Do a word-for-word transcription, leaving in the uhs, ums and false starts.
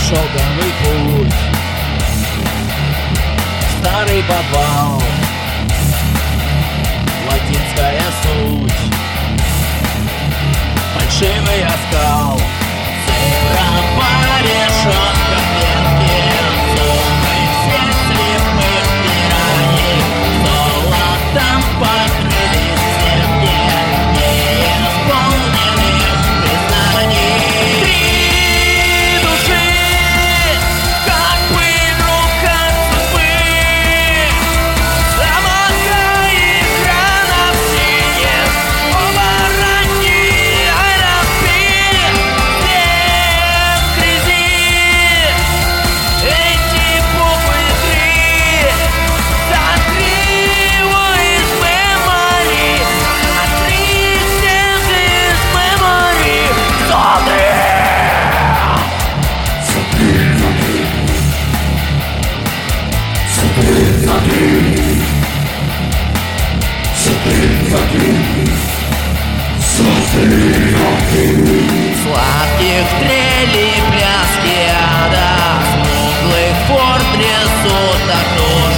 шелковый путь, старый подвал, латинская суть, фальшивый оскал, цифра по решеткам ветки, зубы всех слепых пираний, золотом покрылись стенки неисполненных признаний. Три души, как пыль рук от судьбы, замазка экранов синих, оба ранние аэропи, свет грязи. Эти буквы три, сотри его из мемори, сотри всех из мемори, сотри. Сладких трелей пляски ада, смуглых форм трясут окно.